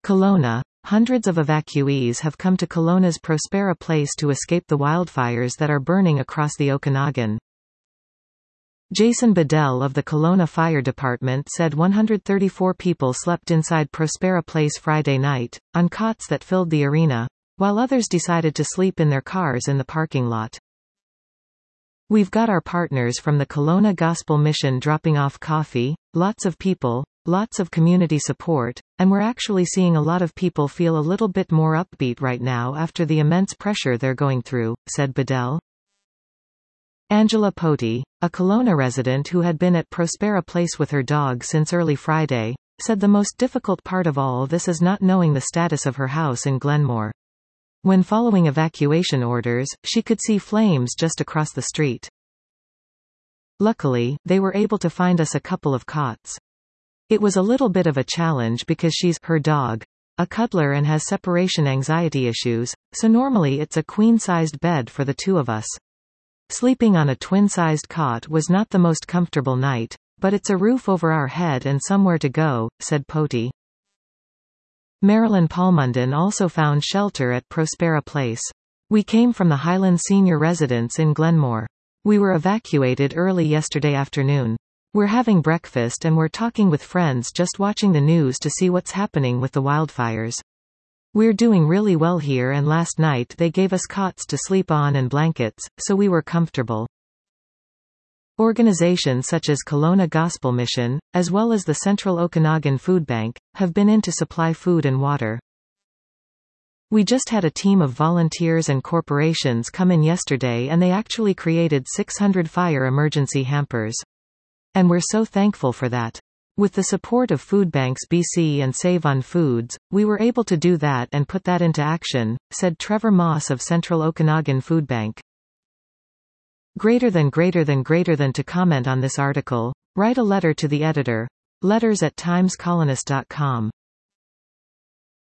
Kelowna. Hundreds of evacuees have come to Kelowna's Prospera Place to escape the wildfires that are burning across the Okanagan. Jason Bedell of the Kelowna Fire Department said 134 people slept inside Prospera Place Friday night, on cots that filled the arena, while others decided to sleep in their cars in the parking lot. We've got our partners from the Kelowna Gospel Mission dropping off coffee, lots of people, lots of community support, and we're actually seeing a lot of people feel a little bit more upbeat right now after the immense pressure they're going through, said Bedell. Angela Poti, a Kelowna resident who had been at Prospera Place with her dog since early Friday, said the most difficult part of all this is not knowing the status of her house in Glenmore. When following evacuation orders, she could see flames just across the street. Luckily, they were able to find us a couple of cots. It was a little bit of a challenge because she's her dog, a cuddler, and has separation anxiety issues, so normally it's a queen-sized bed for the two of us. Sleeping on a twin-sized cot was not the most comfortable night, but it's a roof over our head and somewhere to go, said Poti. Marilyn Palmunden also found shelter at Prospera Place. We came from the Highland Senior Residence in Glenmore. We were evacuated early yesterday afternoon. We're having breakfast and we're talking with friends, just watching the news to see what's happening with the wildfires. We're doing really well here, and last night they gave us cots to sleep on and blankets, so we were comfortable. Organizations such as Kelowna Gospel Mission, as well as the Central Okanagan Food Bank, have been in to supply food and water. We just had a team of volunteers and corporations come in yesterday, and they actually created 600 fire emergency hampers. And we're so thankful for that. With the support of Foodbanks BC and Save on Foods, we were able to do that and put that into action, said Trevor Moss of Central Okanagan Food Bank. Greater than to comment on this article, write a letter to the editor. letters@timescolonist.com